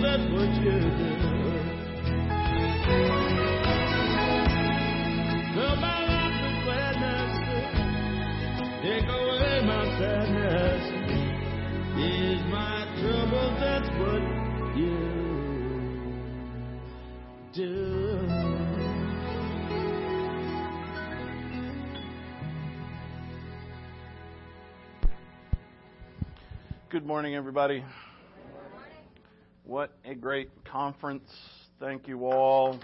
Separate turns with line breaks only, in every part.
that's what you do. Fill my life with gladness, take away my sadness. Ease my trouble, that's what you do.
Good morning, everybody. What a great conference. Thank you all.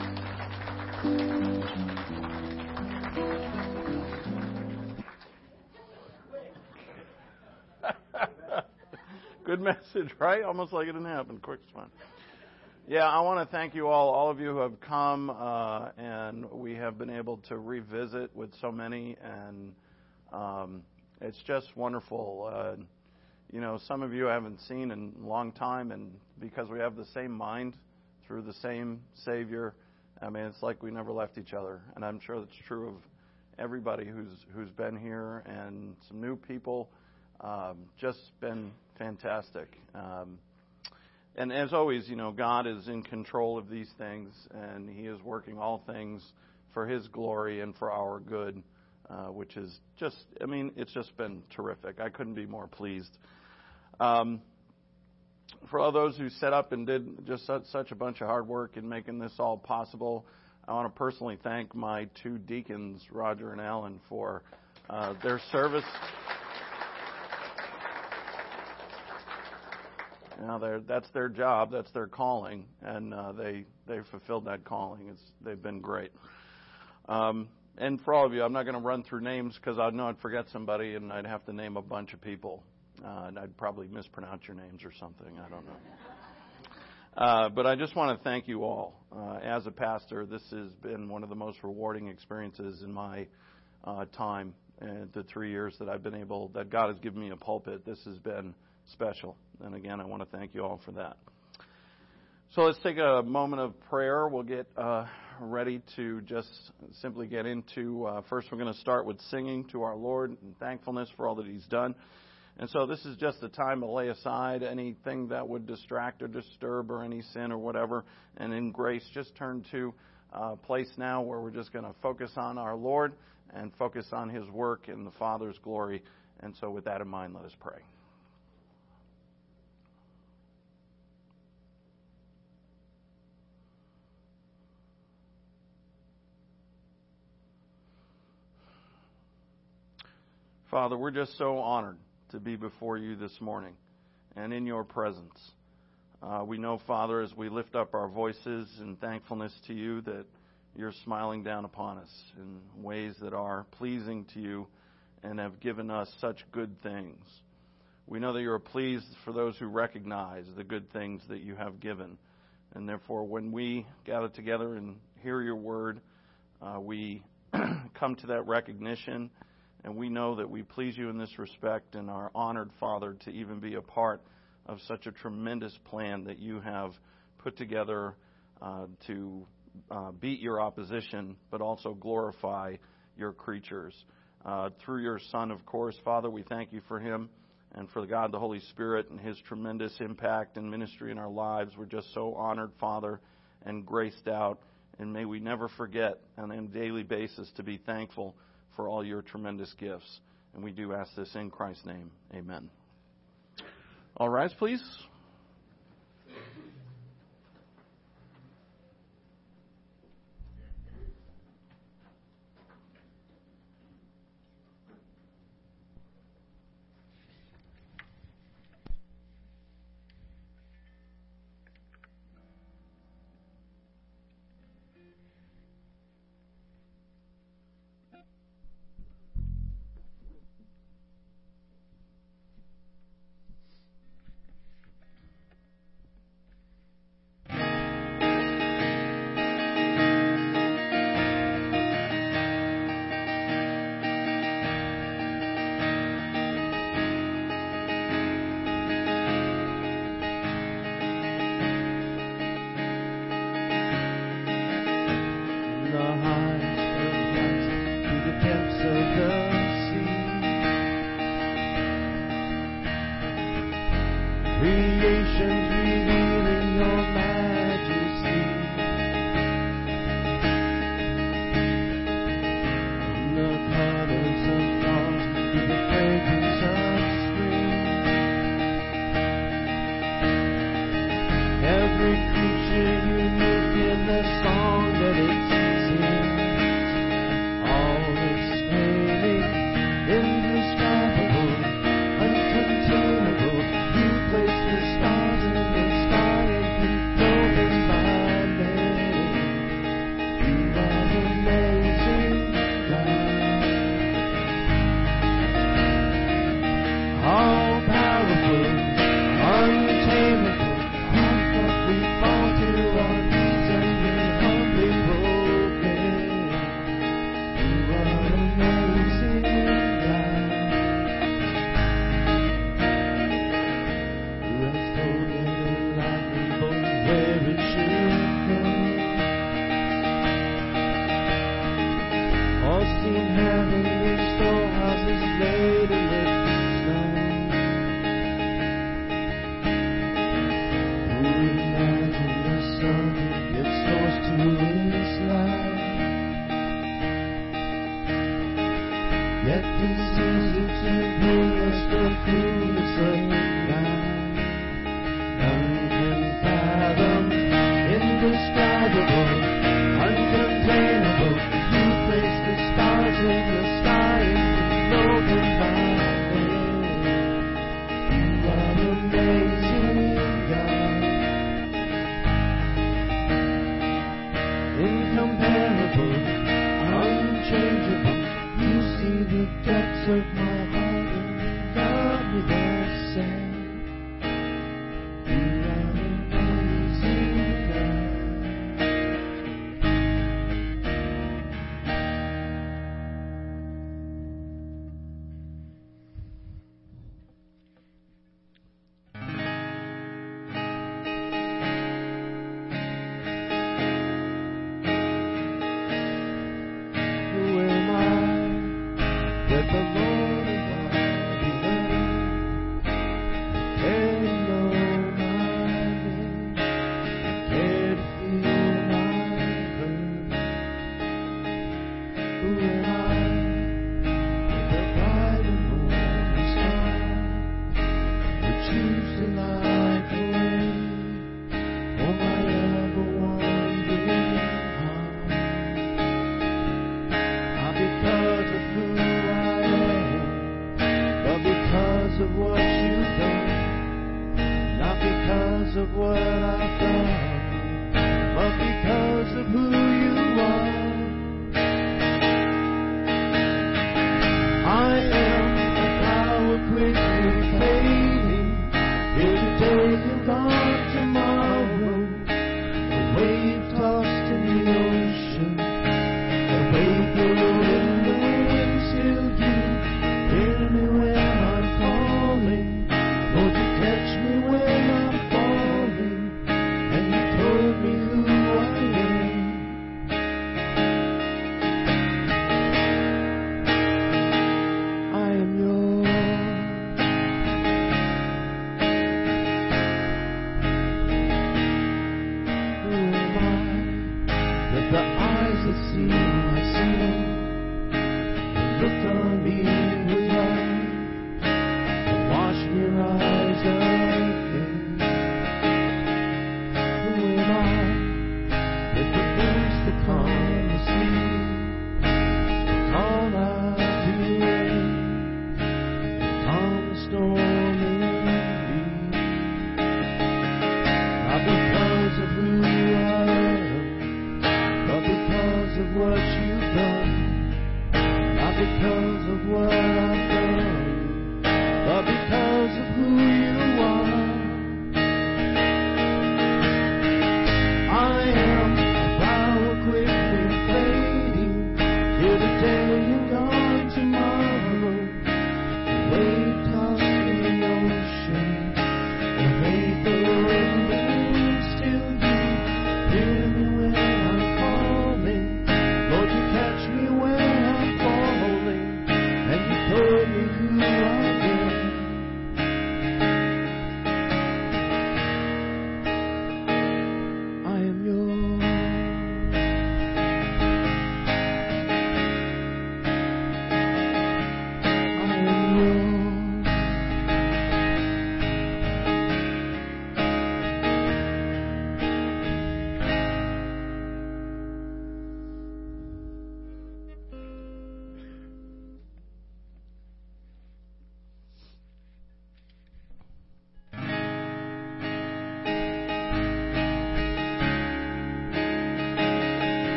Good message, right? Almost like it didn't happen. Quick fun. Yeah, I want to thank you all of you who have come, and we have been able to revisit with so many, and it's just wonderful. You know, some of you I haven't seen in a long time, and because we have the same mind through the same Savior, I mean, it's like we never left each other. And I'm sure that's true of everybody who's been here, and some new people. Just been fantastic. And as always, you know, God is in control of these things, and He is working all things for His glory and for our good, which is just, I mean, it's just been terrific. I couldn't be more pleased. For all those who set up and did just such a bunch of hard work in making this all possible, I want to personally thank my two deacons, Roger and Alan, for their service. Now that's their job, that's their calling, and they fulfilled that calling. They've been great. And for all of you, I'm not going to run through names because I know I'd forget somebody and I'd have to name a bunch of people. And I'd probably mispronounce your names or something. I don't know. But I just want to thank you all. As a pastor, this has been one of the most rewarding experiences in my time. And the 3 years that God has given me a pulpit, this has been special. And again, I want to thank you all for that. So let's take a moment of prayer. We'll get ready to just simply get into, first we're going to start with singing to our Lord and thankfulness for all that He's done. And so this is just a time to lay aside anything that would distract or disturb or any sin or whatever. And in grace, just turn to a place now where we're just going to focus on our Lord and focus on His work and the Father's glory. And so with that in mind, let us pray. Father, we're just so honored to be before you this morning and in your presence. We know, Father, as we lift up our voices in thankfulness to you, that you're smiling down upon us in ways that are pleasing to you and have given us such good things. We know that you're pleased for those who recognize the good things that you have given. And therefore, when we gather together and hear your word, we come to that recognition. And we know that we please you in this respect and are honored, Father, to even be a part of such a tremendous plan that you have put together to beat your opposition, but also glorify your creatures. Through your Son, of course, Father, we thank you for him and for God, the Holy Spirit, and his tremendous impact and ministry in our lives. We're just so honored, Father, and graced out. And may we never forget on a daily basis to be thankful for all your tremendous gifts. And we do ask this in Christ's name. Amen. All rise, please.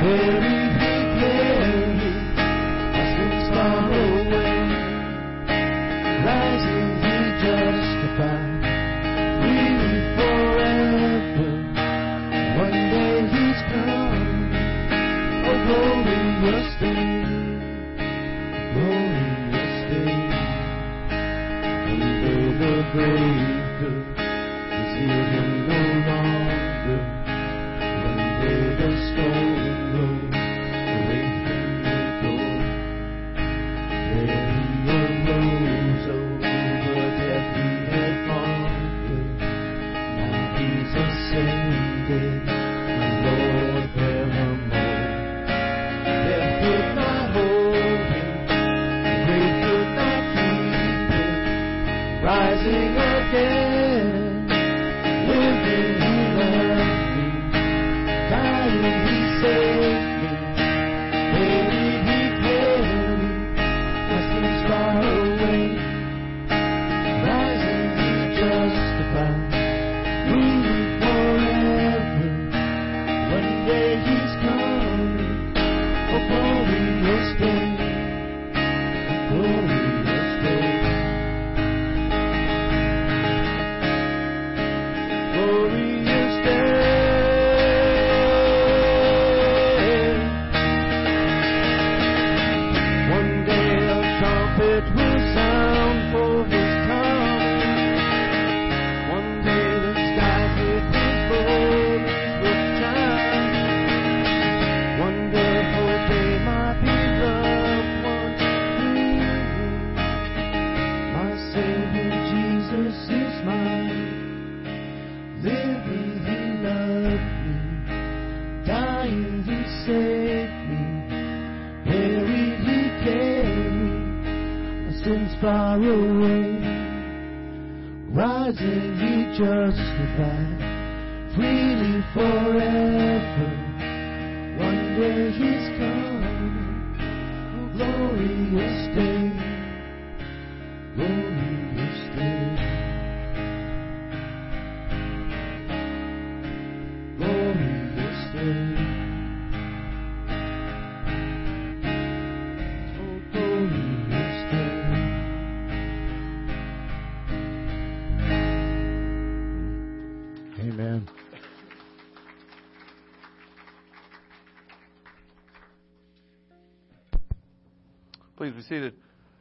Please be seated.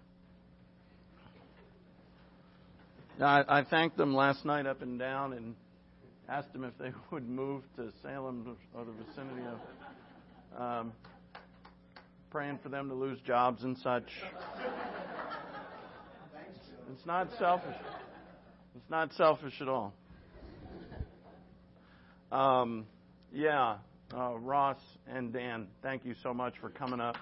I thanked them last night up and down and asked them if they would move to Salem or the vicinity of praying for them to lose jobs and such. It's not selfish. It's not selfish at all. Ross and Dan, thank you so much for coming up.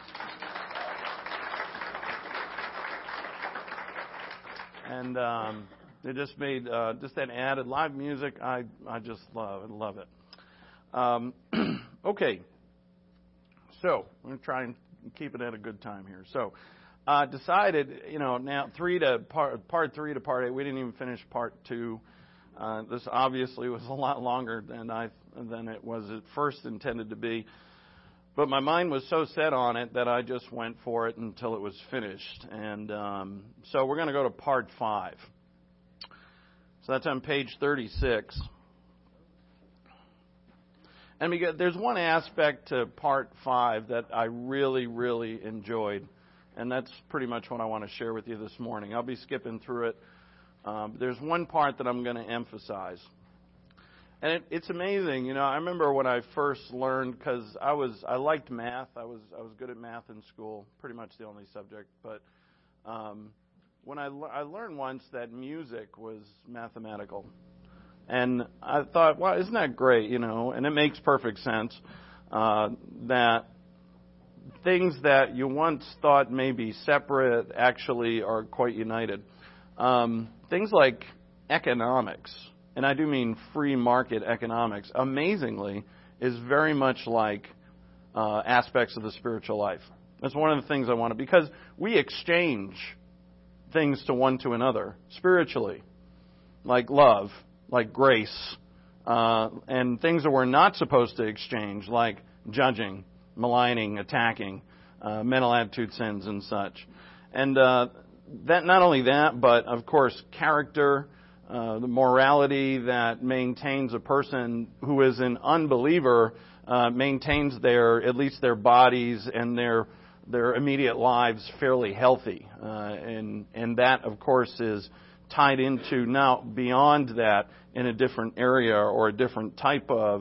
And they just made just that added live music. I just love it. Okay, so I'm going to try and keep it at a good time here. So decided, now part 3 to part 8. We didn't even finish part 2. This obviously was a lot longer than it was at first intended to be. But my mind was so set on it that I just went for it until it was finished. And so we're going to go to part 5. So that's on page 36. And there's one aspect to part 5 that I really, really enjoyed. And that's pretty much what I want to share with you this morning. I'll be skipping through it. There's one part that I'm going to emphasize. And it's amazing, I remember when I first learned, because I liked math. I was good at math in school, pretty much the only subject. But when I learned once that music was mathematical, and I thought, well, isn't that great, And it makes perfect sense that things that you once thought may be separate actually are quite united. Things like economics. And I do mean free market economics, amazingly, is very much like aspects of the spiritual life. That's one of the things I want to, because we exchange things to another spiritually, like love, like grace, and things that we're not supposed to exchange, like judging, maligning, attacking, mental attitude sins and such. And that not only that, but of course character, the morality that maintains a person who is an unbeliever maintains at least their bodies and their immediate lives fairly healthy. And that, of course, is tied into now beyond that in a different area or a different type of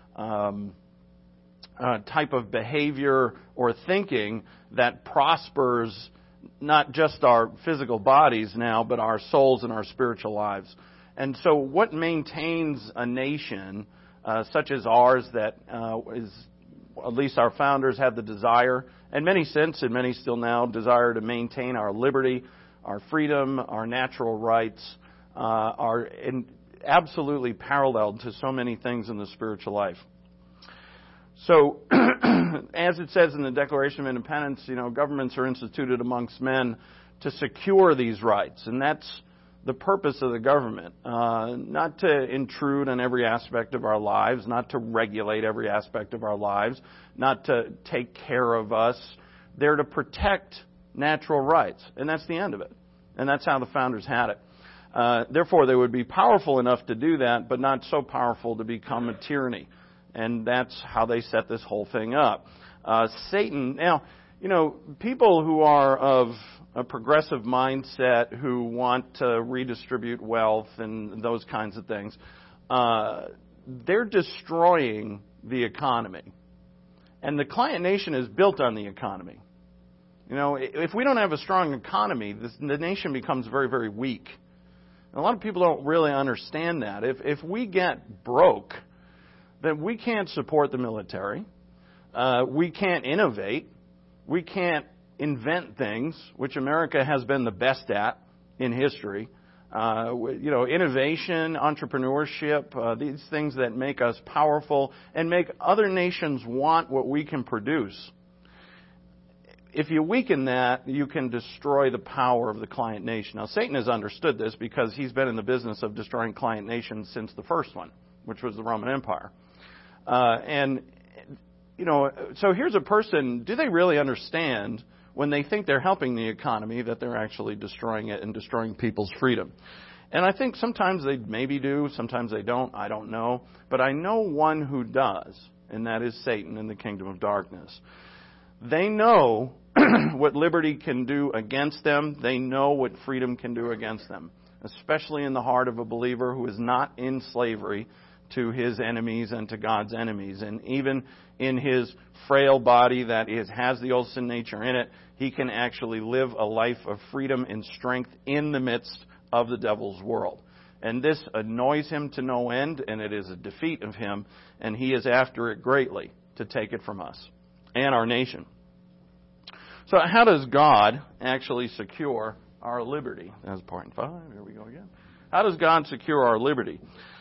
behavior or thinking that prospers not just our physical bodies now, but our souls and our spiritual lives. And so what maintains a nation such as ours that is, at least our founders had the desire, and many since and many still now desire to maintain our liberty, our freedom, our natural rights, are absolutely paralleled to so many things in the spiritual life. So, as it says in the Declaration of Independence, governments are instituted amongst men to secure these rights, and that's the purpose of the government. Not to intrude on every aspect of our lives, not to regulate every aspect of our lives, not to take care of us. They're to protect natural rights, and that's the end of it. And that's how the founders had it. Therefore, they would be powerful enough to do that, but not so powerful to become a tyranny. And that's how they set this whole thing up. Satan, now, people who are of a progressive mindset, who want to redistribute wealth and those kinds of things, they're destroying the economy. And the client nation is built on the economy. If we don't have a strong economy, the nation becomes very, very weak. And a lot of people don't really understand that. If we get broke, then we can't support the military. We can't innovate. We can't invent things, which America has been the best at in history. Innovation, entrepreneurship, these things that make us powerful and make other nations want what we can produce. If you weaken that, you can destroy the power of the client nation. Now, Satan has understood this because he's been in the business of destroying client nations since the first one, which was the Roman Empire. So here's a person, do they really understand when they think they're helping the economy that they're actually destroying it and destroying people's freedom? And I think sometimes they maybe do, sometimes they don't, I don't know. But I know one who does, and that is Satan and the kingdom of darkness. They know what liberty can do against them. They know what freedom can do against them, especially in the heart of a believer who is not in slavery to his enemies and to God's enemies. And even in his frail body that has the old sin nature in it, he can actually live a life of freedom and strength in the midst of the devil's world. And this annoys him to no end, and it is a defeat of him, and he is after it greatly to take it from us and our nation. So how does God actually secure our liberty? That's point 5. Here we go again. How does God secure our liberty?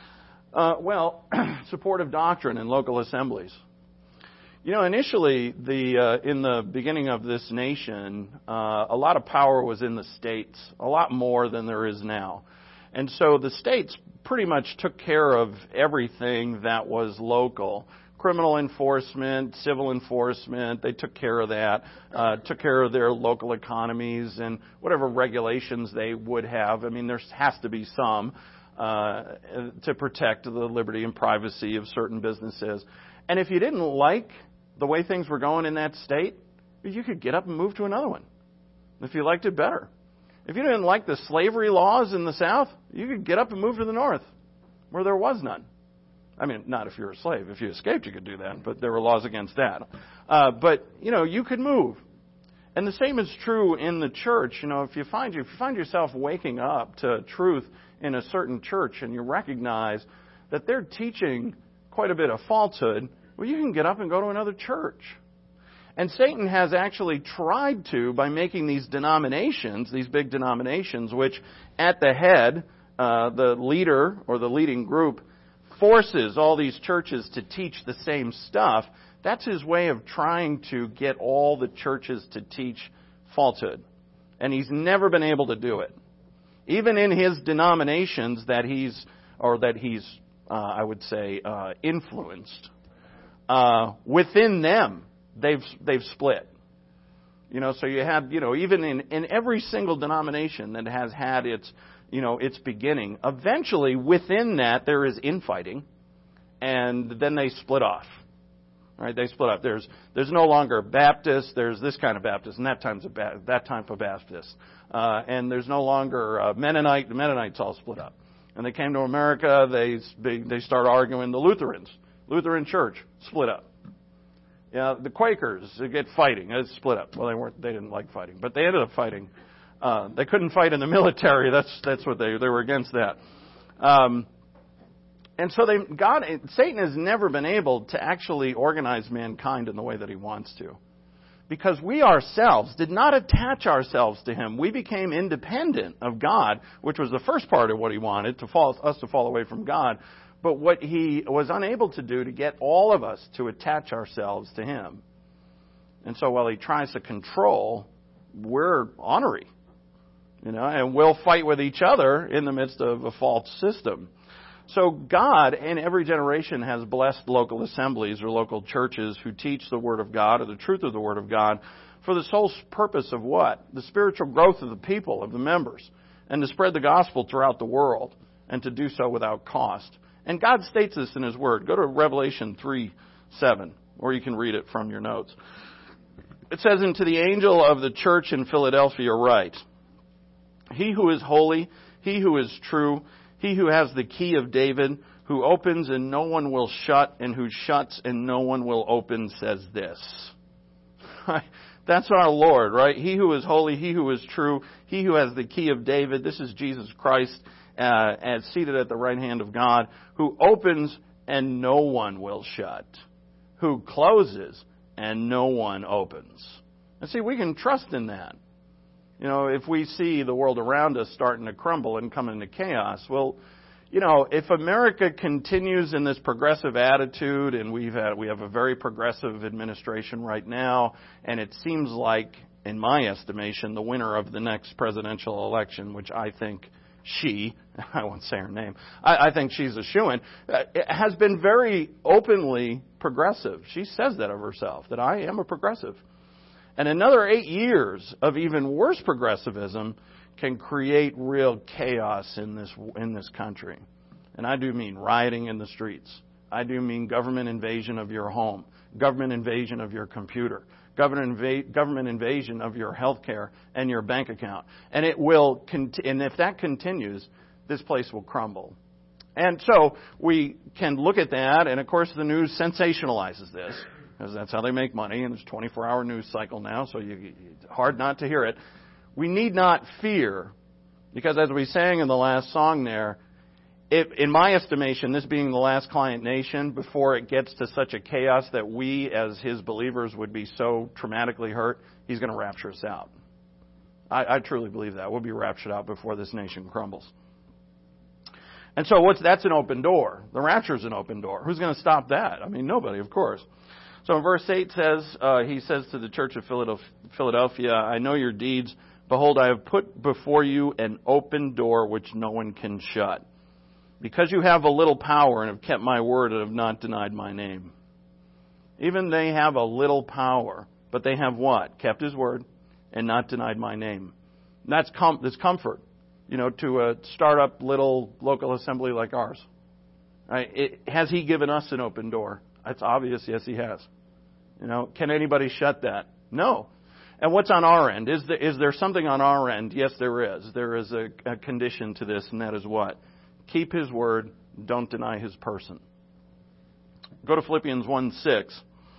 Supportive doctrine in local assemblies. Initially, in the beginning of this nation, a lot of power was in the states, a lot more than there is now. And so the states pretty much took care of everything that was local. Criminal enforcement, civil enforcement, they took care of that, took care of their local economies and whatever regulations they would have. I mean, there has to be some to protect the liberty and privacy of certain businesses. And if you didn't like the way things were going in that state, you could get up and move to another one if you liked it better. If you didn't like the slavery laws in the South, you could get up and move to the North where there was none. I mean, not if you're a slave. If you escaped, you could do that, but there were laws against that. But you could move. And the same is true in the church. If you find yourself waking up to truth in a certain church and you recognize that they're teaching quite a bit of falsehood, well, you can get up and go to another church. And Satan has actually tried to, by making these denominations, these big denominations, which at the head, the leader or the leading group forces all these churches to teach the same stuff. That's his way of trying to get all the churches to teach falsehood. And he's never been able to do it. Even in his denominations that he's influenced, within them, they've split. So you have, even in every single denomination that has had its beginning, eventually within that there is infighting, and then they split off. Right? They split up. There's no longer Baptist. There's this kind of Baptist, and that type of Baptist. And there's no longer Mennonite. The Mennonites all split up. And they came to America. They start arguing. The Lutheran Church split up. The Quakers get fighting. It's split up. Well, they didn't like fighting, but they ended up fighting. They couldn't fight in the military. That's what they were against that. And so Satan has never been able to actually organize mankind in the way that he wants to. Because we ourselves did not attach ourselves to him. We became independent of God, which was the first part of what he wanted, us to fall away from God. But what he was unable to do to get all of us to attach ourselves to him. And so while he tries to control, we're ornery. And we'll fight with each other in the midst of a false system. So God, in every generation, has blessed local assemblies or local churches who teach the Word of God or the truth of the Word of God for the sole purpose of what? The spiritual growth of the people, of the members, and to spread the gospel throughout the world, and to do so without cost. And God states this in His Word. Go to Revelation 3:7, or you can read it from your notes. It says, "And to the angel of the church in Philadelphia write, He who is holy, He who is true, He who has the key of David, who opens and no one will shut, and who shuts and no one will open, says this." That's our Lord, right? He who is holy, He who is true, He who has the key of David. This is Jesus Christ, as seated at the right hand of God, who opens and no one will shut, who closes and no one opens. And see, we can trust in that. If we see the world around us starting to crumble and come into chaos, well, if America continues in this progressive attitude, and we have a very progressive administration right now, and it seems like, in my estimation, the winner of the next presidential election, which I think I won't say her name, I think she's a shoo-in, has been very openly progressive. She says that of herself, that I am a progressive. And another 8 years of even worse progressivism can create real chaos in this country. And I do mean rioting in the streets. I do mean government invasion of your home, government invasion of your computer, government invasion of your health care and your bank account. And and if that continues, this place will crumble. And so we can look at that, and of course the news sensationalizes this, because that's how they make money, and it's a 24-hour news cycle now, so it's hard not to hear it. We need not fear, because as we sang in the last song there, in my estimation, this being the last client nation, before it gets to such a chaos that we as His believers would be so traumatically hurt, He's going to rapture us out. I truly believe that. We'll be raptured out before this nation crumbles. And so that's an open door. The rapture is an open door. Who's going to stop that? I mean, nobody, of course. So in verse 8 he says to the church of Philadelphia, "I know your deeds. Behold, I have put before you an open door which no one can shut. Because you have a little power and have kept my word and have not denied my name." Even they have a little power, but they have what? Kept His word and not denied my name. And that's comfort, to a start-up little local assembly like ours. Right? Has He given us an open door? It's obvious, yes, He has. Can anybody shut that? No. And what's on our end? Is there something on our end? Yes, there is. There is a condition to this, and that is what? Keep His word, don't deny His person. Go to Philippians 1:6.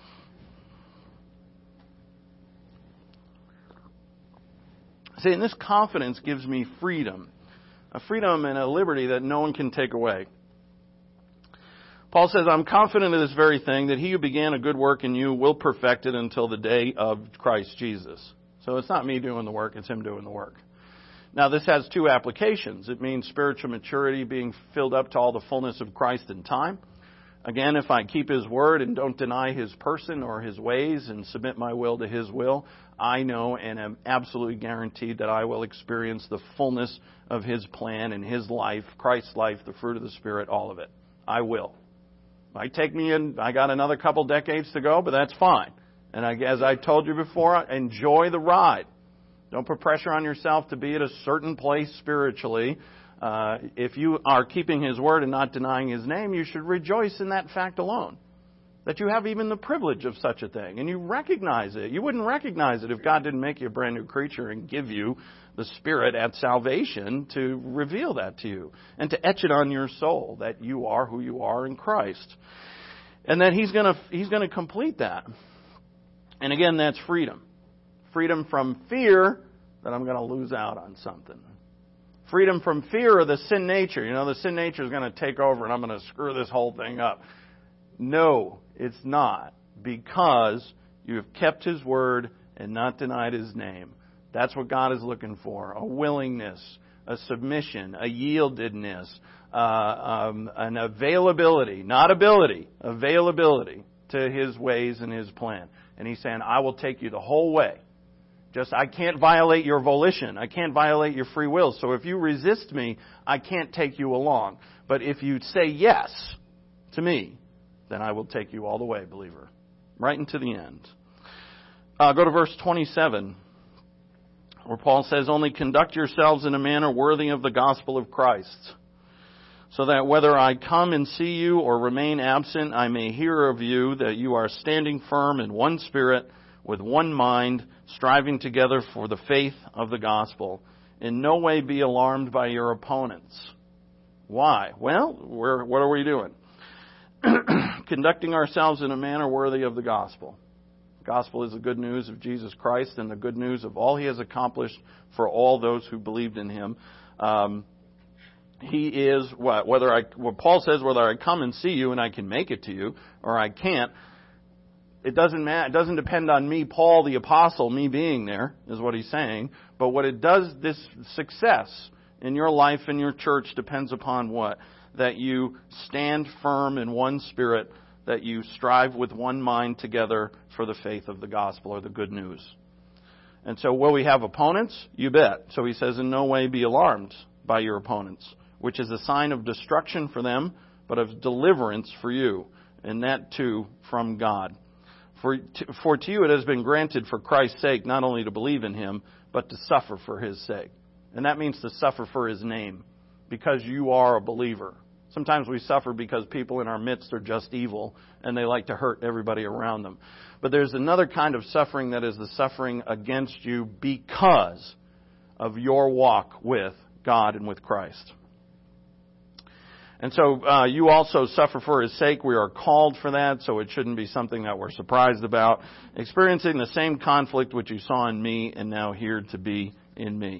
See, and this confidence gives me freedom. A freedom and a liberty that no one can take away. Paul says, "I'm confident of this very thing, that He who began a good work in you will perfect it until the day of Christ Jesus." So it's not me doing the work, it's Him doing the work. Now, this has two applications. It means spiritual maturity, being filled up to all the fullness of Christ in time. Again, if I keep His word and don't deny His person or His ways and submit my will to His will, I know and am absolutely guaranteed that I will experience the fullness of His plan and His life, Christ's life, the fruit of the Spirit, all of it. I will. Might take me I got another couple decades to go, but that's fine. And as I told you before, enjoy the ride. Don't put pressure on yourself to be at a certain place spiritually. If you are keeping His word and not denying His name, you should rejoice in that fact alone. That you have even the privilege of such a thing. And you recognize it. You wouldn't recognize it if God didn't make you a brand new creature and give you the Spirit at salvation to reveal that to you. And to etch it on your soul that you are who you are in Christ. And that He's gonna complete that. And again, that's freedom. Freedom from fear that I'm going to lose out on something. Freedom from fear of the sin nature. The sin nature is going to take over and I'm going to screw this whole thing up. No, it's not. Because you have kept His word and not denied His name. That's what God is looking for. A willingness, a submission, a yieldedness, an availability, not ability, availability to His ways and His plan. And He's saying, I will take you the whole way. I can't violate your volition. I can't violate your free will. So if you resist me, I can't take you along. But if you say yes to me, then I will take you all the way, believer. Right into the end. Go to verse 27, where Paul says, only conduct yourselves in a manner worthy of the gospel of Christ, so that whether I come and see you or remain absent, I may hear of you that you are standing firm in one spirit, with one mind, striving together for the faith of the gospel. In no way be alarmed by your opponents. Why? Well, what are we doing? Conducting ourselves in a manner worthy of the gospel. The gospel is the good news of Jesus Christ and the good news of all He has accomplished for all those who believed in Him. He is what Paul says, whether I come and see you and I can make it to you or I can't, it doesn't matter. It doesn't depend on me, Paul the apostle, me being there, is what he's saying. But what it does, this success in your life and your church depends upon what? That you stand firm in one spirit, that you strive with one mind together for the faith of the gospel or the good news. And so will we have opponents? You bet. So he says, in no way be alarmed by your opponents, which is a sign of destruction for them, but of deliverance for you, and that too from God. For to you it has been granted for Christ's sake not only to believe in Him, but to suffer for His sake. And that means to suffer for His name, because you are a believer. Sometimes we suffer because people in our midst are just evil, and they like to hurt everybody around them. But there's another kind of suffering that is the suffering against you because of your walk with God and with Christ. And so you also suffer for His sake. We are called for that, so it shouldn't be something that we're surprised about. Experiencing the same conflict which you saw in me and now here to be in me.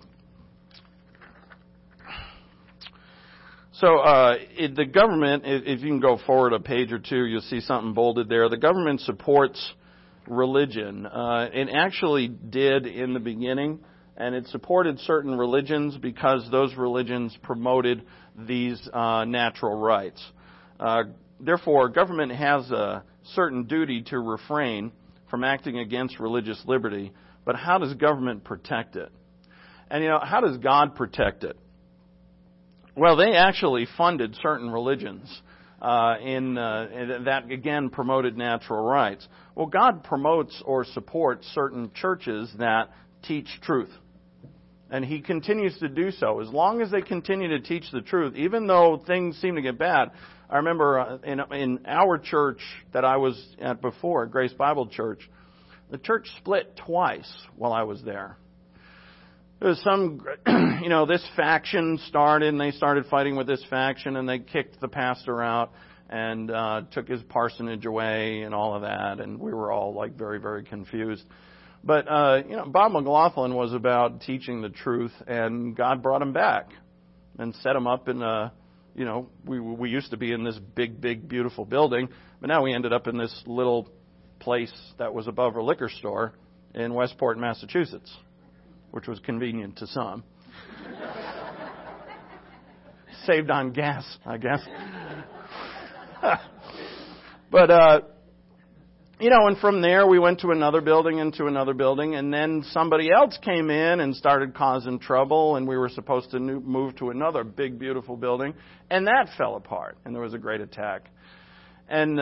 So the government, if you can go forward a page or two, you'll see something bolded there. The government supports religion. It actually did in the beginning, and it supported certain religions because those religions promoted these natural rights. Therefore, government has a certain duty to refrain from acting against religious liberty. But how does government protect it? And how does God protect it? Well, they actually funded certain religions that, again, promoted natural rights. Well, God promotes or supports certain churches that teach truth. And He continues to do so. As long as they continue to teach the truth, even though things seem to get bad. I remember in our church that I was at before, Grace Bible Church, the church split twice while I was there. There was some, this faction started, and they started fighting with this faction, and they kicked the pastor out and took his parsonage away and all of that, and we were all very, very confused. But, Bob McLaughlin was about teaching the truth, and God brought him back and set him up in we used to be in this big, big, beautiful building, but now we ended up in this little place that was above a liquor store in Westport, Massachusetts, which was convenient to some. Saved on gas, I guess. But, and from there we went to another building and to another building, and then somebody else came in and started causing trouble, and we were supposed to move to another big, beautiful building, and that fell apart, and there was a great attack. And,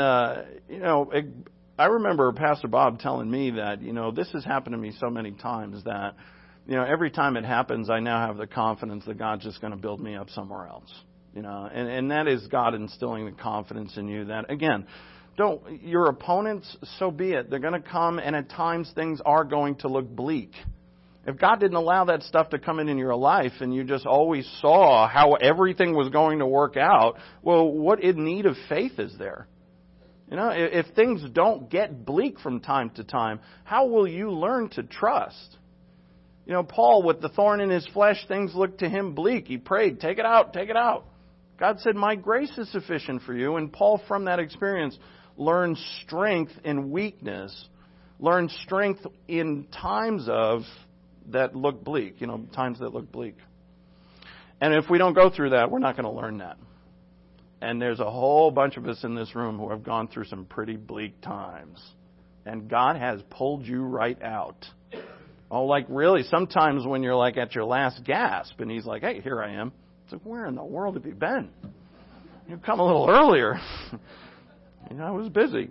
I remember Pastor Bob telling me that, this has happened to me so many times that, every time it happens, I now have the confidence that God's just going to build me up somewhere else. And that is God instilling the confidence in you that, again, your opponents, so be it. They're going to come, and at times things are going to look bleak. If God didn't allow that stuff to come in your life and you just always saw how everything was going to work out, well, what in need of faith is there? If things don't get bleak from time to time, how will you learn to trust? Paul, with the thorn in his flesh, things looked to him bleak. He prayed, take it out, take it out. God said, my grace is sufficient for you. And Paul, from that experience, learned strength in weakness, learned strength in times that look bleak, times that look bleak. And if we don't go through that, we're not going to learn that. And there's a whole bunch of us in this room who have gone through some pretty bleak times. And God has pulled you right out. Oh, like really, sometimes when you're like at your last gasp and He's like, hey, here I am. It's like, where in the world have you been? You've come a little earlier. I was busy.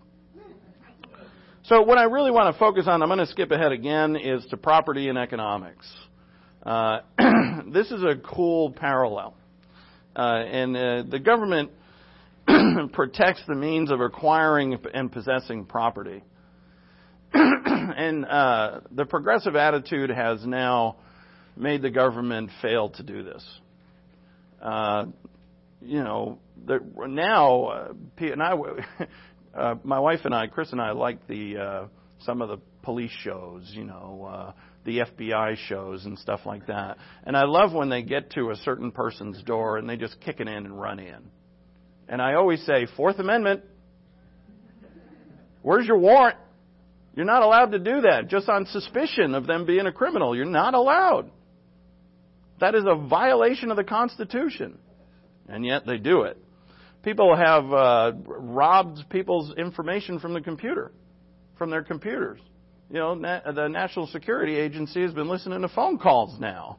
So what I really want to focus on, I'm going to skip ahead again, is to property and economics. This is a cool parallel. And the government protects the means of acquiring and possessing property. And the progressive attitude has now made the government fail to do this. My wife and I, Chris and I, like some of the police shows, the FBI shows and stuff like that. And I love when they get to a certain person's door and they just kick it in and run in. And I always say, Fourth Amendment, where's your warrant? You're not allowed to do that just on suspicion of them being a criminal. You're not allowed. That is a violation of the Constitution. And yet they do it. People have robbed people's information from the computer, from their computers. The National Security Agency has been listening to phone calls now.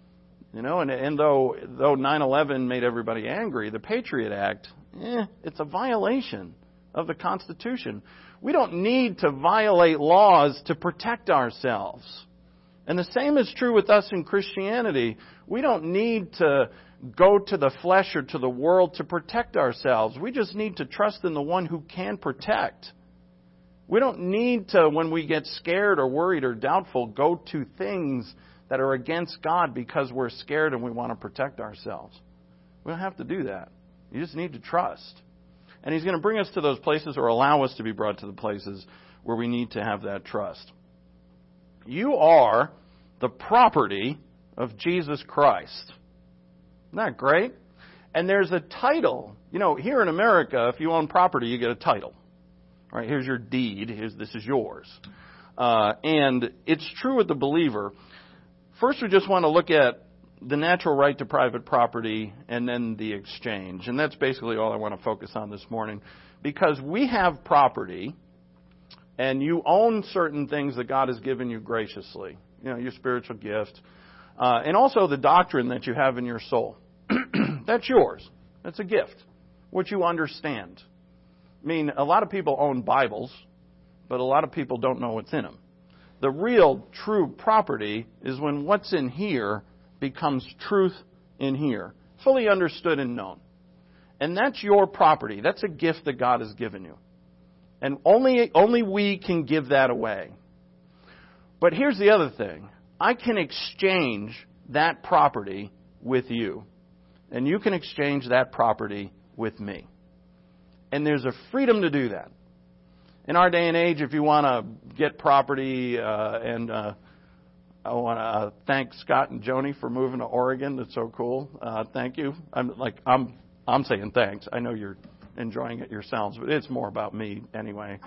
And though 9/11 made everybody angry, the Patriot Act, it's a violation of the Constitution. We don't need to violate laws to protect ourselves. And the same is true with us in Christianity. We don't need to go to the flesh or to the world to protect ourselves. We just need to trust in the one who can protect. We don't need to, when we get scared or worried or doubtful, go to things that are against God because we're scared and we want to protect ourselves. We don't have to do that. You just need to trust. And He's going to bring us to those places or allow us to be brought to the places where we need to have that trust. You are the property of Jesus Christ. Isn't that great? And there's a title. Here in America, if you own property, you get a title. All right, here's your deed. This is yours. And it's true with the believer. First, we just want to look at the natural right to private property and then the exchange. And that's basically all I want to focus on this morning. Because we have property, and you own certain things that God has given you graciously. Your spiritual gift. And also the doctrine that you have in your soul. That's yours. That's a gift. What you understand. A lot of people own Bibles, but a lot of people don't know what's in them. The real, true property is when what's in here becomes truth in here. Fully understood and known. And that's your property. That's a gift that God has given you. And only we can give that away. But here's the other thing. I can exchange that property with you. And you can exchange that property with me. And there's a freedom to do that. In our day and age, if you want to get property, I want to thank Scott and Joni for moving to Oregon. That's so cool. Thank you. I'm saying thanks. I know you're enjoying it yourselves, but it's more about me anyway.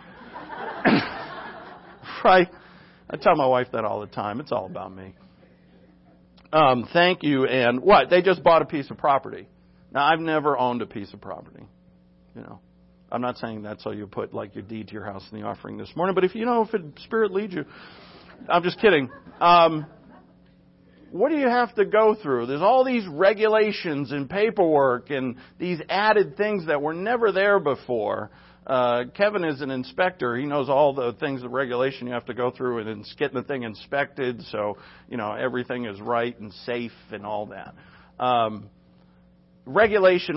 Right? I tell my wife that all the time. It's all about me. Thank you. And what? They just bought a piece of property. Now, I've never owned a piece of property. I'm not saying that so you put like your deed to your house in the offering this morning. But if the Spirit leads you, I'm just kidding. what do you have to go through? There's all these regulations and paperwork and these added things that were never there before. Kevin is an inspector. He knows all the things, the regulation you have to go through and getting the thing inspected so, everything is right and safe and all that. Regulation.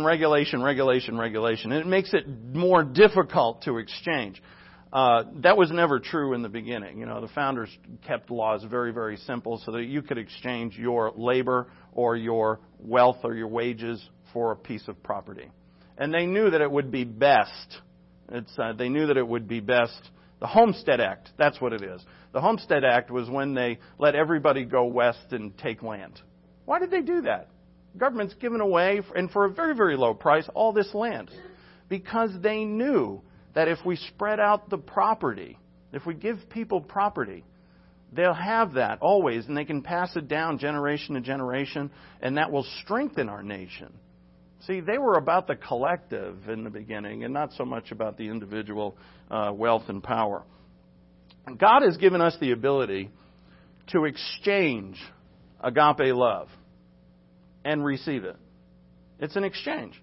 And it makes it more difficult to exchange. That was never true in the beginning. The founders kept laws very, very simple so that you could exchange your labor or your wealth or your wages for a piece of property. And they knew that it would be best. They knew that it would be best. The Homestead Act, that's what it is. The Homestead Act was when they let everybody go west and take land. Why did they do that? The government's given away, and for a very, very low price, all this land. Because they knew that if we spread out the property, if we give people property, they'll have that always, and they can pass it down generation to generation, and that will strengthen our nation. See, they were about the collective in the beginning and not so much about the individual wealth and power. God has given us the ability to exchange agape love and receive it. It's an exchange.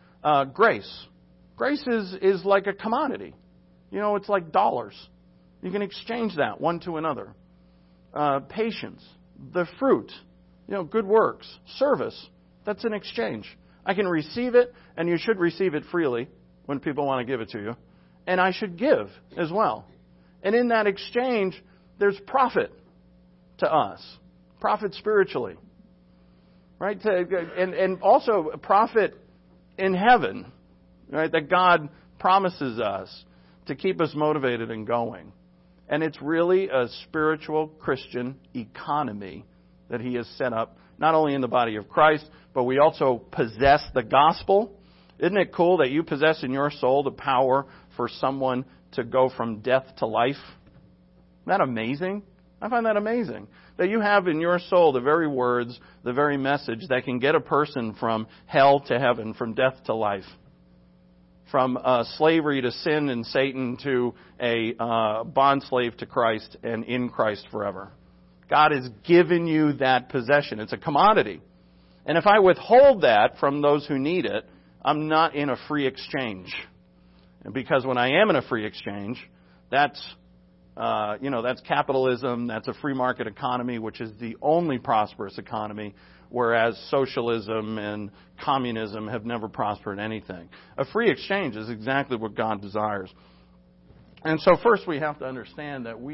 Grace. Grace is like a commodity. It's like dollars. You can exchange that one to another. Patience. The fruit. Good works. Service. That's an exchange. I can receive it, and you should receive it freely when people want to give it to you. And I should give as well. And in that exchange, there's profit to us. Profit spiritually. Right? And also profit in heaven. Right? That God promises us to keep us motivated and going. And it's really a spiritual Christian economy that He has set up, not only in the body of Christ, but we also possess the gospel. Isn't it cool that you possess in your soul the power for someone to go from death to life? Isn't that amazing? I find that amazing. That you have in your soul the very words, the very message that can get a person from hell to heaven, from death to life. From slavery to sin and Satan to a bond slave to Christ and in Christ forever. God has given you that possession. It's a commodity. And if I withhold that from those who need it, I'm not in a free exchange. And because when I am in a free exchange, that's capitalism, that's a free market economy, which is the only prosperous economy, whereas socialism and communism have never prospered anything. A free exchange is exactly what God desires. And so first we have to understand that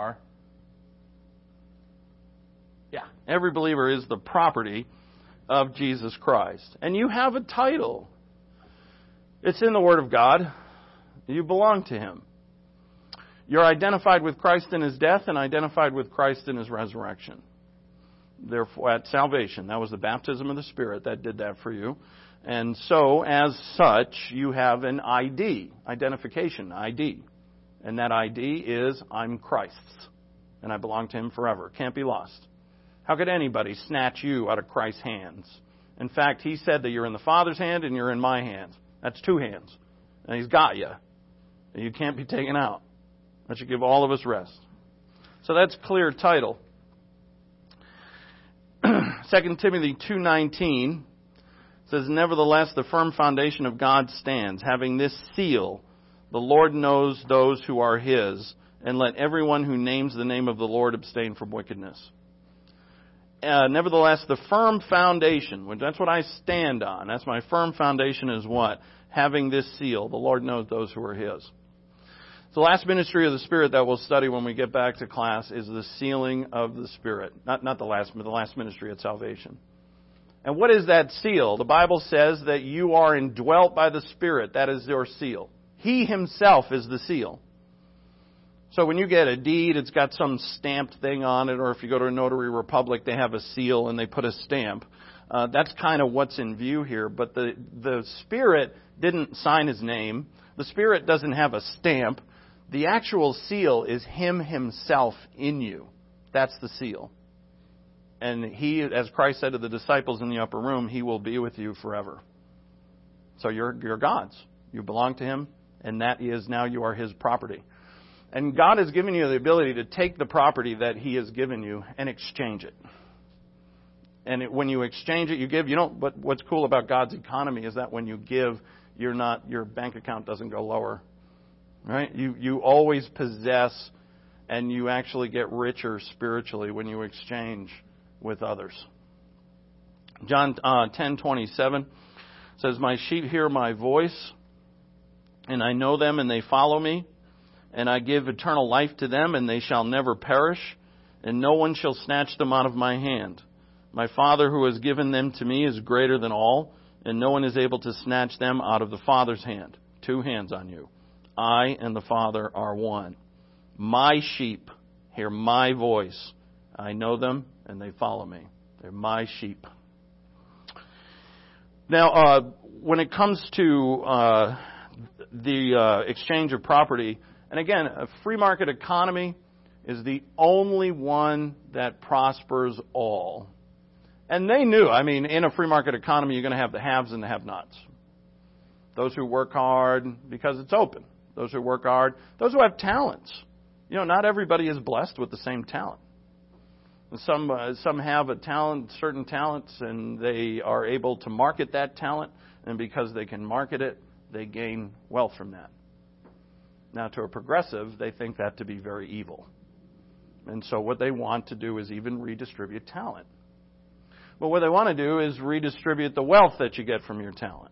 every believer is the property of Jesus Christ. And you have a title. It's in the Word of God. You belong to Him. You're identified with Christ in His death and identified with Christ in His resurrection. Therefore, at salvation, that was the baptism of the Spirit that did that for you. And so, as such, you have an ID, identification, ID. And that ID is, I'm Christ's. And I belong to Him forever. Can't be lost. How could anybody snatch you out of Christ's hands? In fact, He said that you're in the Father's hand and you're in my hands. That's two hands. And He's got you. And you can't be taken out. That should give all of us rest. So that's clear title. 2 Timothy 2:19 says, "Nevertheless, the firm foundation of God stands, having this seal, the Lord knows those who are His, and let everyone who names the name of the Lord abstain from wickedness." Nevertheless, the firm foundation, that's what I stand on. That's my firm foundation is what? Having this seal, the Lord knows those who are His. The last ministry of the Spirit that we'll study when we get back to class is the sealing of the Spirit. Not the last ministry at salvation. And what is that seal? The Bible says that you are indwelt by the Spirit. That is your seal. He Himself is the seal. So when you get a deed, it's got some stamped thing on it, or if you go to a notary republic, they have a seal and they put a stamp. That's kind of what's in view here. But the Spirit didn't sign His name. The Spirit doesn't have a stamp. The actual seal is Him Himself in you. That's the seal. And He, as Christ said to the disciples in the upper room, He will be with you forever. So you're God's. You belong to Him, and that is now you are His property. And God has given you the ability to take the property that He has given you and exchange it. when you exchange it, you give. You don't. But what's cool about God's economy is that when you give, your bank account doesn't go lower, right? You always possess, and you actually get richer spiritually when you exchange with others. John 10:27 says, "My sheep hear my voice, and I know them, and they follow me, and I give eternal life to them, and they shall never perish, and no one shall snatch them out of my hand. My Father who has given them to me is greater than all, and no one is able to snatch them out of the Father's hand." 2 hands on you. I and the Father are one. My sheep hear my voice. I know them, and they follow me. They're my sheep. Now, when it comes to the exchange of property, and again, a free market economy is the only one that prospers all. And they knew, in a free market economy, you're going to have the haves and the have-nots. Those who work hard because it's open. Those who work hard. Those who have talents. Not everybody is blessed with the same talent. Some have a talent, certain talents, and they are able to market that talent. And because they can market it, they gain wealth from that. Now, to a progressive, they think that to be very evil. And so what they want to do is even redistribute talent. But what they want to do is redistribute the wealth that you get from your talent.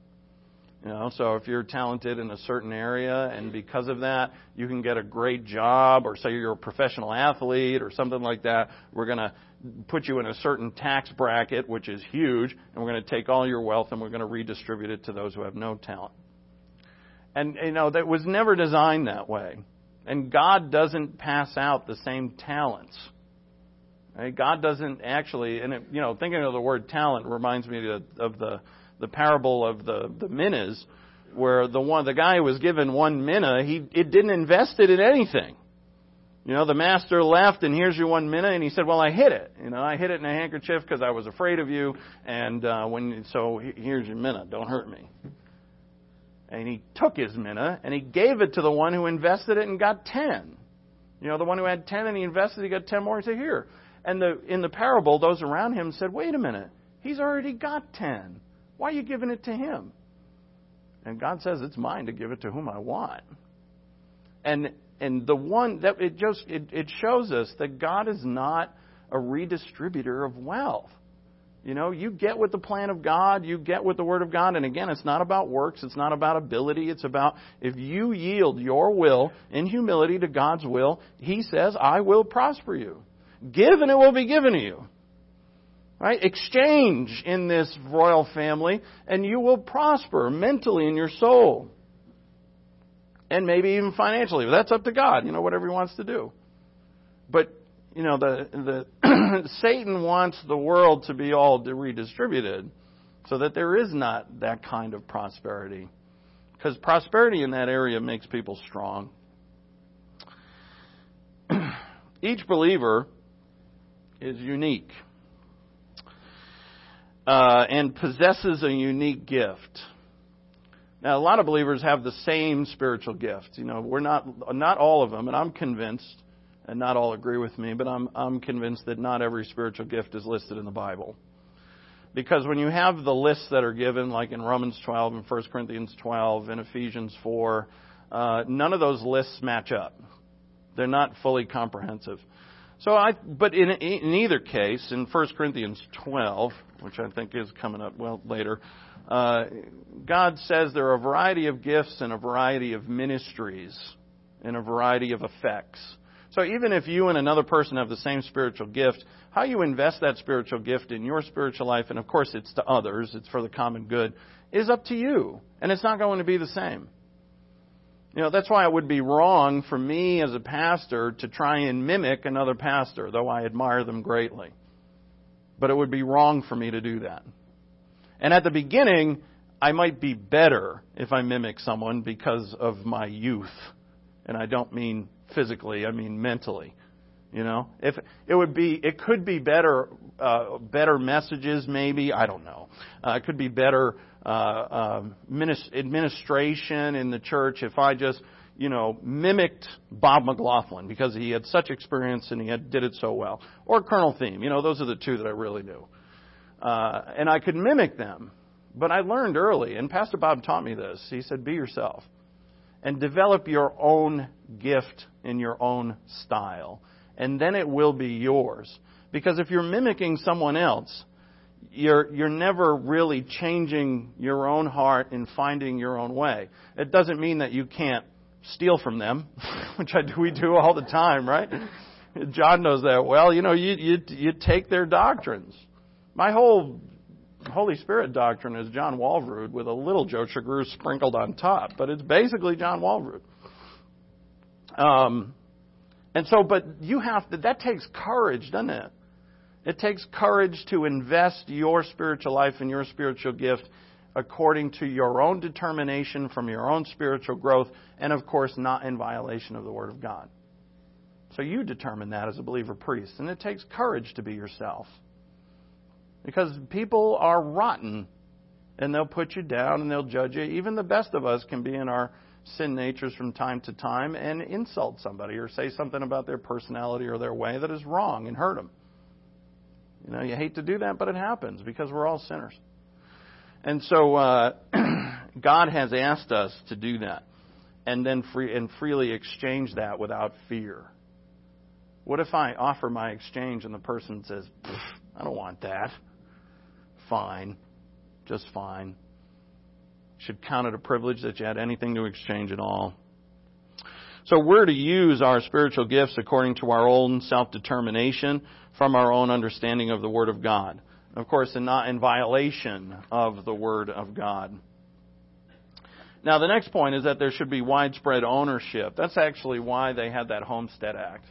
So if you're talented in a certain area, and because of that, you can get a great job, or say you're a professional athlete or something like that, we're going to put you in a certain tax bracket, which is huge, and we're going to take all your wealth and we're going to redistribute it to those who have no talent. And, that was never designed that way. And God doesn't pass out the same talents. Right? God doesn't actually, and thinking of the word talent reminds me of the parable of the minas, where the guy who was given 1 mina, it didn't invest it in anything. The master left, and here's your 1 mina, and he said, "Well, I hid it. I hid it in a handkerchief because I was afraid of you, and so here's your mina. Don't hurt me." And he took his mina, and he gave it to the one who invested it and got 10. The one who had 10 and he invested, he got 10 more. He said, "Here." And in the parable, those around him said, "Wait a minute. He's already got 10. Why are you giving it to him?" And God says, "It's mine to give it to whom I want." And the one that it shows us that God is not a redistributor of wealth. You get with the plan of God, you get with the Word of God, and again, it's not about works, it's not about ability, it's about if you yield your will in humility to God's will, He says, "I will prosper you. Give and it will be given to you." Right? Exchange in this royal family, and you will prosper mentally in your soul. And maybe even financially. That's up to God, whatever He wants to do. But, the Satan wants the world to be all redistributed so that there is not that kind of prosperity. Because prosperity in that area makes people strong. Each believer is unique. And possesses a unique gift. Now, a lot of believers have the same spiritual gift. We're not all of them, and I'm convinced, and not all agree with me, but I'm convinced that not every spiritual gift is listed in the Bible. Because when you have the lists that are given, like in Romans 12 and 1 Corinthians 12 and Ephesians 4, none of those lists match up. They're not fully comprehensive. But in either case, in 1 Corinthians 12, which I think is coming up later, God says there are a variety of gifts and a variety of ministries and a variety of effects. So even if you and another person have the same spiritual gift, how you invest that spiritual gift in your spiritual life, and of course it's to others, it's for the common good, is up to you. And it's not going to be the same. That's why it would be wrong for me as a pastor to try and mimic another pastor, though I admire them greatly. But it would be wrong for me to do that. And at the beginning, I might be better if I mimic someone because of my youth. And I don't mean physically, I mean mentally. If it could be better messages, maybe, I don't know. It could be better administration in the church if I just, mimicked Bob McLaughlin because he had such experience and he did it so well. Or Colonel Theme. Those are the two that I really do. And I could mimic them. But I learned early, and Pastor Bob taught me this. He said, be yourself. And develop your own gift in your own style. And then it will be yours. Because if you're mimicking someone else, you're never really changing your own heart and finding your own way. It doesn't mean that you can't steal from them, which we do all the time, right? John knows that well. You take their doctrines. My whole Holy Spirit doctrine is John Walvoord with a little Joe Chagru sprinkled on top, but it's basically John Walvoord. But you have to, that takes courage, doesn't it? It takes courage to invest your spiritual life and your spiritual gift according to your own determination from your own spiritual growth, and of course not in violation of the Word of God. So you determine that as a believer priest, and it takes courage to be yourself. Because people are rotten, and they'll put you down and they'll judge you. Even the best of us can be in our sin natures from time to time and insult somebody or say something about their personality or their way that is wrong and hurt them. You hate to do that, but it happens because we're all sinners. And so God has asked us to do that and then freely exchange that without fear. What if I offer my exchange and the person says, I don't want that? Fine. Just fine. Should count it a privilege that you had anything to exchange at all. So we're to use our spiritual gifts according to our own self-determination from our own understanding of the Word of God. Of course, and not in violation of the Word of God. Now, the next point is that there should be widespread ownership. That's actually why they had that Homestead Act.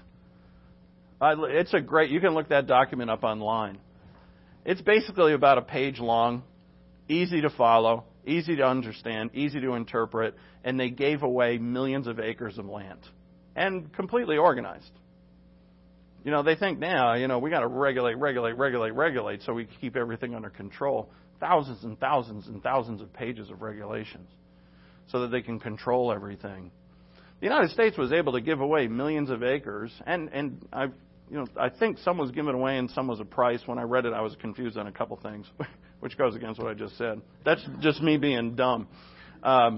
You can look that document up online. It's basically about a page long, easy to follow, easy to understand, easy to interpret, and they gave away millions of acres of land. And completely organized. They think now, we got to regulate so we keep everything under control. Thousands and thousands and thousands of pages of regulations so that they can control everything. The United States was able to give away millions of acres, and I think some was given away and some was a price. When I read it, I was confused on a couple things, which goes against what I just said. That's just me being dumb. And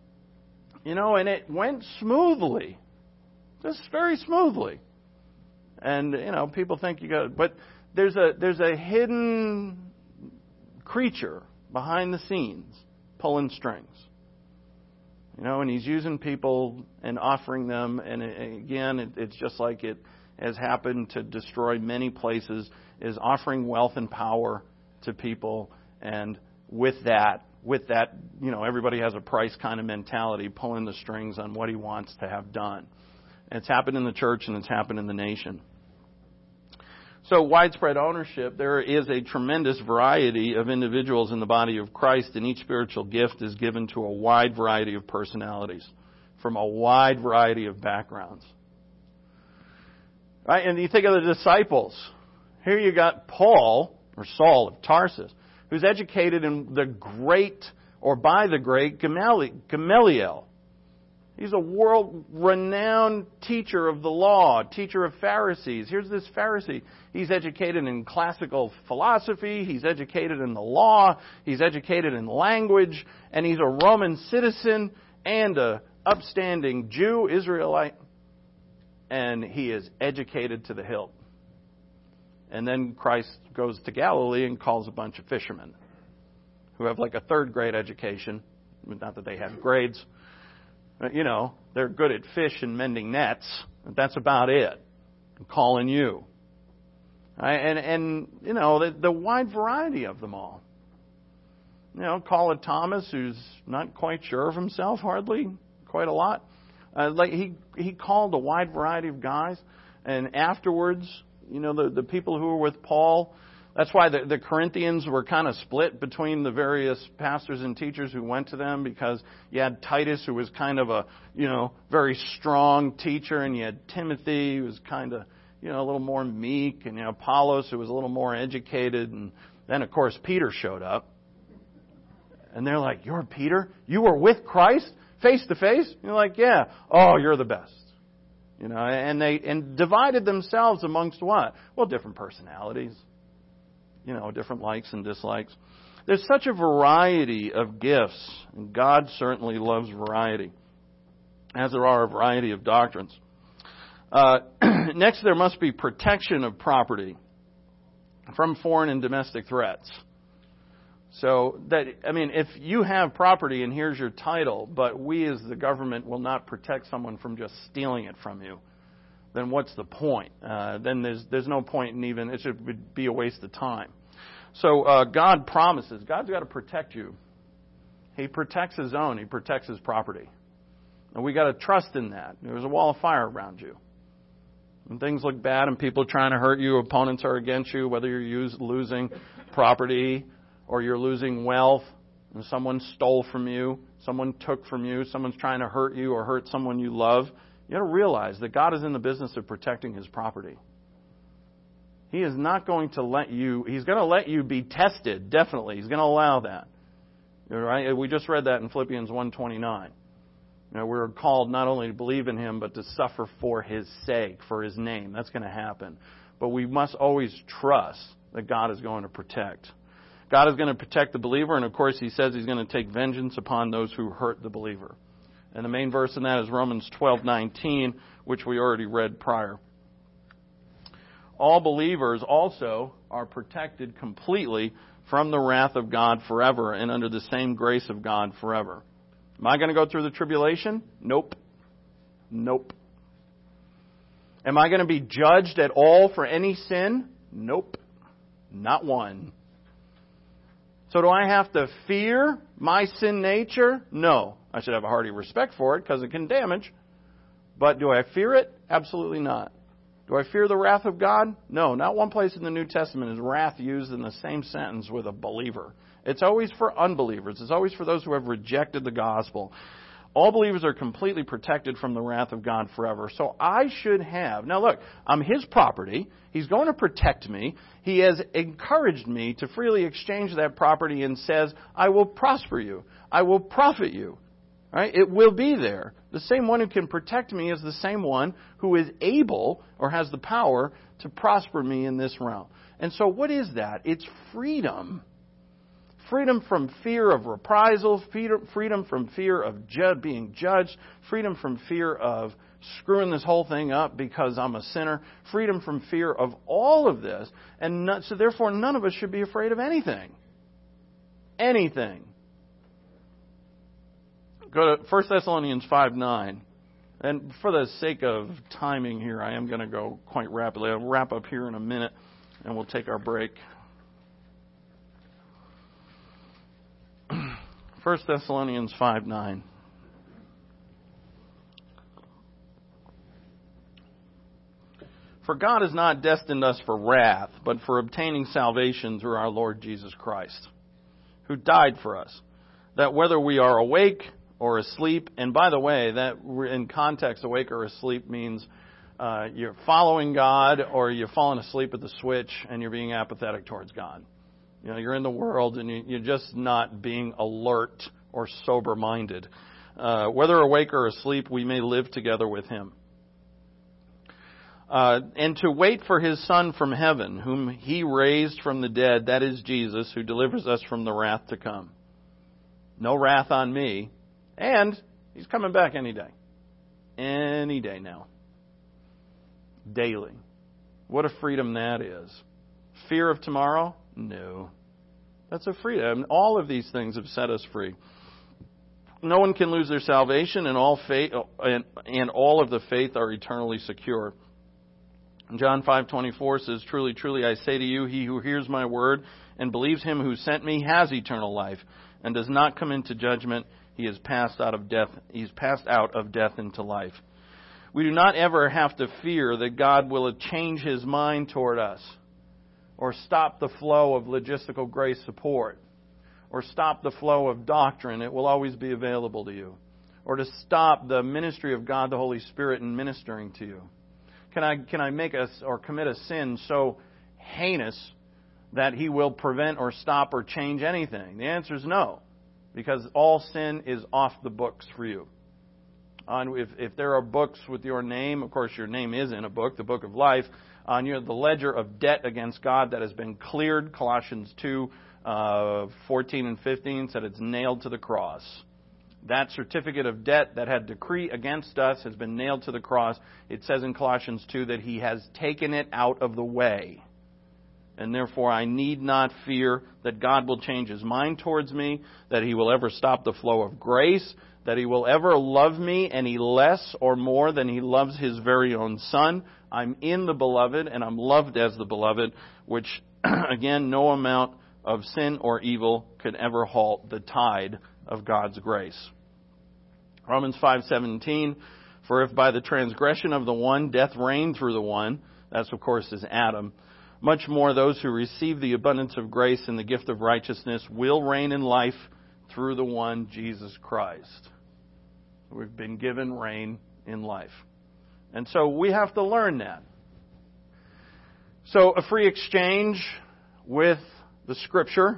it went smoothly. Just very smoothly. And, people think but there's a hidden creature behind the scenes pulling strings. And he's using people and offering them. And again, it's just like it has happened to destroy many places, is offering wealth and power to people. And with that, everybody has a price kind of mentality, pulling the strings on what he wants to have done. And it's happened in the church and it's happened in the nation. So widespread ownership, there is a tremendous variety of individuals in the body of Christ, and each spiritual gift is given to a wide variety of personalities from a wide variety of backgrounds. Right? And you think of the disciples. Here you got Paul, or Saul of Tarsus, who's educated in by the great Gamaliel. He's a world-renowned teacher of the law, teacher of Pharisees. Here's this Pharisee. He's educated in classical philosophy. He's educated in the law. He's educated in language. And he's a Roman citizen and a upstanding Jew, Israelite. And he is educated to the hilt. And then Christ goes to Galilee and calls a bunch of fishermen who have like a third-grade education. Not that they have grades. They're good at fish and mending nets. But that's about it. I'm calling you. And the wide variety of them all. Call it Thomas, who's not quite sure of himself, hardly, quite a lot. He called a wide variety of guys. And afterwards, the people who were with Paul, that's why the Corinthians were kind of split between the various pastors and teachers who went to them, because you had Titus, who was kind of a, very strong teacher, and you had Timothy, who was kind of, a little more meek, and Apollos, who was a little more educated, and then, of course, Peter showed up. And they're like, "You're Peter? You were with Christ face to face?" You're like, "Yeah." "Oh, you're the best." And they divided themselves amongst what? Well, different personalities. different likes and dislikes. There's such a variety of gifts, and God certainly loves variety, as there are a variety of doctrines. Next, there must be protection of property from foreign and domestic threats. So if you have property and here's your title, but we as the government will not protect someone from just stealing it from you, then what's the point? Then there's no point in even, it should be a waste of time. So God promises, God's got to protect you. He protects His own. He protects His property. And we got to trust in that. There's a wall of fire around you. When things look bad and people are trying to hurt you, opponents are against you, whether you're losing property or you're losing wealth, and someone stole from you, someone took from you, someone's trying to hurt you or hurt someone you love, you got to realize that God is in the business of protecting His property. He is not going to let you, He's going to let you be tested, definitely. He's going to allow that. Right? We just read that in Philippians 1:29. We're called not only to believe in Him, but to suffer for His sake, for His name. That's going to happen. But we must always trust that God is going to protect. God is going to protect the believer, and of course He says He's going to take vengeance upon those who hurt the believer. And the main verse in that is Romans 12:19, which we already read prior. All believers also are protected completely from the wrath of God forever and under the same grace of God forever. Am I going to go through the tribulation? Nope. Nope. Am I going to be judged at all for any sin? Nope. Not one. So do I have to fear my sin nature? No. I should have a hearty respect for it because it can damage. But do I fear it? Absolutely not. Do I fear the wrath of God? No. Not one place in the New Testament is wrath used in the same sentence with a believer. It's always for unbelievers. It's always for those who have rejected the gospel. All believers are completely protected from the wrath of God forever. So I should have. Now look, I'm His property. He's going to protect me. He has encouraged me to freely exchange that property and says, I will prosper you. I will profit you. Right? It will be there. The same one who can protect me is the same one who is able or has the power to prosper me in this realm. And so what is that? It's freedom. Freedom from fear of reprisal, freedom from fear of being judged, freedom from fear of screwing this whole thing up because I'm a sinner, freedom from fear of all of this. And so therefore none of us should be afraid of anything. Anything. Go to 1 Thessalonians 5:9. And for the sake of timing here, I am going to go quite rapidly. I'll wrap up here in a minute and we'll take our break. 1 Thessalonians 5:9. For God has not destined us for wrath, but for obtaining salvation through our Lord Jesus Christ, who died for us, that whether we are awake or asleep, and by the way, that in context, awake or asleep means you're following God or you're falling asleep at the switch and you're being apathetic towards God. You're in the world and you're just not being alert or sober-minded. Whether awake or asleep, we may live together with Him. And to wait for His Son from heaven, whom He raised from the dead, that is Jesus, who delivers us from the wrath to come. No wrath on me. And He's coming back any day. Any day now. Daily. What a freedom that is. Fear of tomorrow? No. That's a freedom. All of these things have set us free. No one can lose their salvation, and all of the faith are eternally secure. John 5:24 says, Truly, truly, I say to you, he who hears my word and believes Him who sent me has eternal life, and does not come into judgment. He is passed out of death. He's passed out of death into life. We do not ever have to fear that God will change His mind toward us, or stop the flow of logistical grace support, or stop the flow of doctrine. It will always be available to you. Or to stop the ministry of God, the Holy Spirit, in ministering to you. Can I make us or commit a sin so heinous that He will prevent or stop or change anything? The answer is no, because all sin is off the books for you. If there are books with your name, of course your name is in a book, the book of life, on the ledger of debt against God that has been cleared, Colossians 2, 14 and 15 said it's nailed to the cross. That certificate of debt that had decree against us has been nailed to the cross. It says in Colossians 2 that He has taken it out of the way. And therefore I need not fear that God will change His mind towards me, that He will ever stop the flow of grace, that He will ever love me any less or more than He loves His very own Son. I'm in the Beloved, and I'm loved as the Beloved, which, again, no amount of sin or evil could ever halt the tide of God's grace. Romans 5:17, for if by the transgression of the one death reigned through the one, that's of course is Adam, much more those who receive the abundance of grace and the gift of righteousness will reign in life through the one, Jesus Christ. We've been given reign in life. And so we have to learn that. So a free exchange with the Scripture.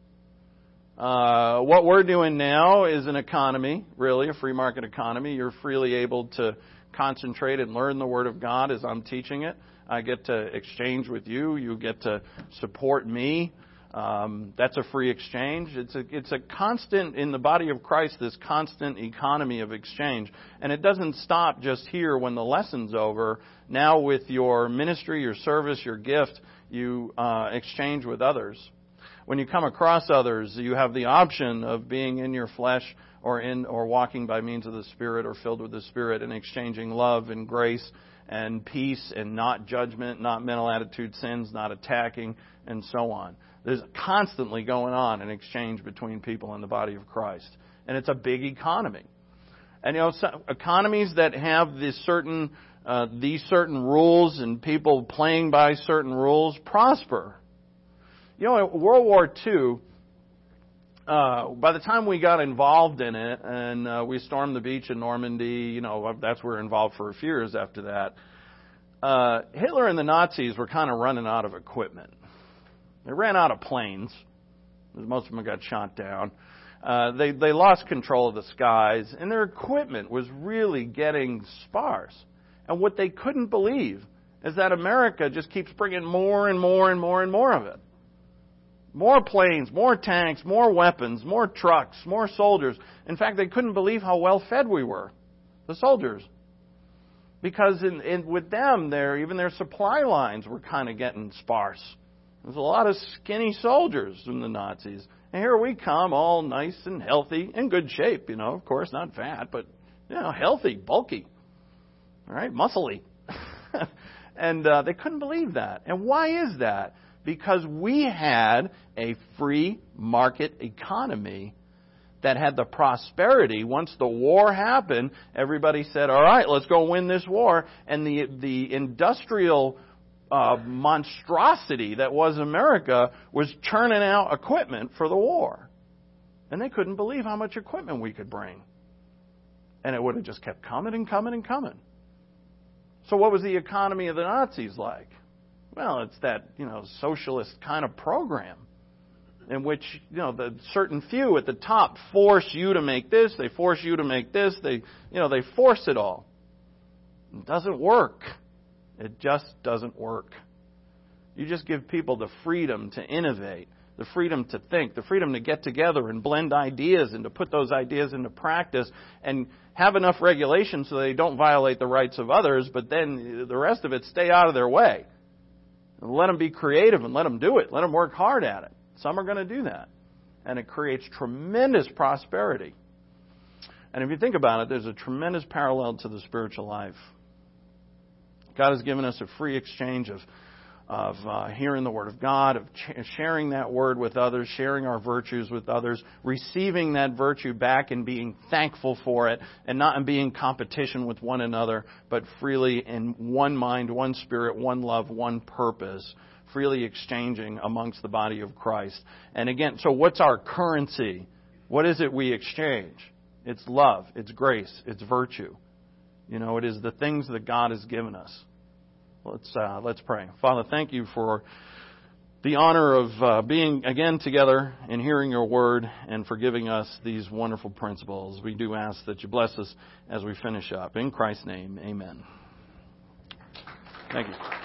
What we're doing now is an economy, really, a free market economy. You're freely able to concentrate and learn the Word of God as I'm teaching it. I get to exchange with you. You get to support me. That's a free exchange. It's a constant, in the body of Christ, this constant economy of exchange. And it doesn't stop just here when the lesson's over. Now with your ministry, your service, your gift, you exchange with others. When you come across others, you have the option of being in your flesh or walking by means of the Spirit or filled with the Spirit and exchanging love and grace and peace and not judgment, not mental attitude sins, not attacking, and so on. There's constantly going on an exchange between people in the body of Christ. And it's a big economy. And economies that have these certain rules and people playing by certain rules prosper. In World War II, by the time we got involved in it and we stormed the beach in Normandy, that's where we were involved for a few years after that, Hitler and the Nazis were kind of running out of equipment. They ran out of planes. Most of them got shot down. They lost control of the skies, and their equipment was really getting sparse. And what they couldn't believe is that America just keeps bringing more and more and more and more of it. More planes, more tanks, more weapons, more trucks, more soldiers. In fact, they couldn't believe how well fed we were, the soldiers. Because with them, even their supply lines were kind of getting sparse. There's a lot of skinny soldiers from the Nazis. And here we come, all nice and healthy, in good shape, of course, not fat, but, healthy, bulky, all right, muscly. And they couldn't believe that. And why is that? Because we had a free market economy that had the prosperity. Once the war happened, everybody said, all right, let's go win this war. And the industrial monstrosity that was America was churning out equipment for the war. And they couldn't believe how much equipment we could bring. And it would have just kept coming and coming and coming. So what was the economy of the Nazis like? Well, it's that, socialist kind of program in which, the certain few at the top force you to make this, they force you to make this, they force it all. It doesn't work. It just doesn't work. You just give people the freedom to innovate, the freedom to think, the freedom to get together and blend ideas and to put those ideas into practice and have enough regulation so they don't violate the rights of others, but then the rest of it stay out of their way. And let them be creative and let them do it. Let them work hard at it. Some are going to do that. And it creates tremendous prosperity. And if you think about it, there's a tremendous parallel to the spiritual life. God has given us a free exchange of hearing the Word of God, of sharing that Word with others, sharing our virtues with others, receiving that virtue back and being thankful for it, and not in being competition with one another, but freely in one mind, one spirit, one love, one purpose, freely exchanging amongst the body of Christ. And again, so what's our currency? What is it we exchange? It's love, it's grace, it's virtue. It is the things that God has given us. Let's pray. Father, thank you for the honor of being again together and hearing your word and for giving us these wonderful principles. We do ask that you bless us as we finish up. In Christ's name, amen. Thank you.